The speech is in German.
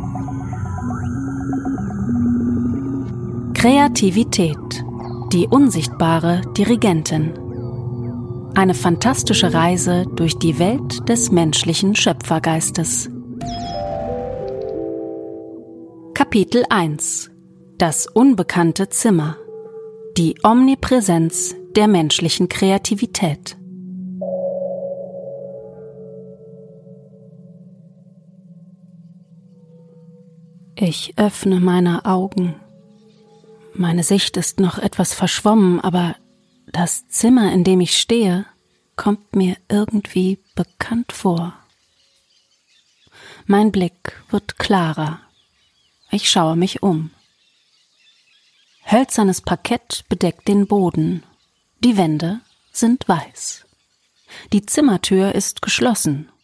Kreativität, die unsichtbare Dirigentin. Eine fantastische Reise durch die Welt des menschlichen Schöpfergeistes. Kapitel 1: Das unbekannte Zimmer. Die Omnipräsenz der menschlichen Kreativität. Ich öffne meine Augen. Meine Sicht ist noch etwas verschwommen, aber das Zimmer, in dem ich stehe, kommt mir irgendwie bekannt vor. Mein Blick wird klarer. Ich schaue mich um. Hölzernes Parkett bedeckt den Boden. Die Wände sind weiß. Die Zimmertür ist geschlossen.